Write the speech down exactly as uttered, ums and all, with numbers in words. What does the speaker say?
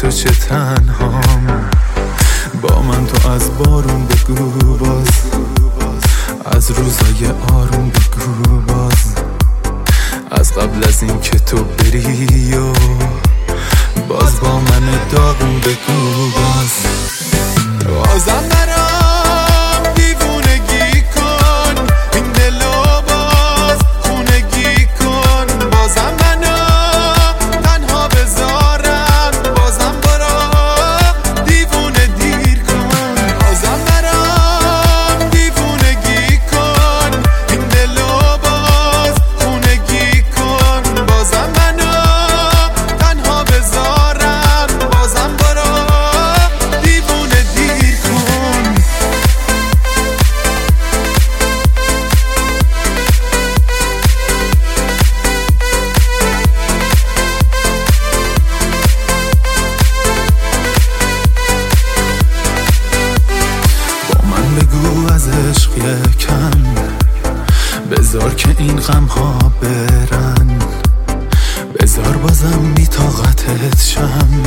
تو چه تنهام. با من تو از بارون بگو باز، از روزای آروم بگو باز، از قبل از این که تو بری و باز با من داغون بگو باز. بازم برام دیوونگی کن، این دلو باز خونگی کن. بازم منو تنها بذارم، بازم برام دیوونه دیر کن. بازم برام دیوونگی کن، این دلو باز خونگی کن. بازم منو تنها بذارم، بازم برام دیوونه دیر کن. با من بگو از عشق یکم، بذار که این غم ها برن، بذار بازم بی طاقتت شم.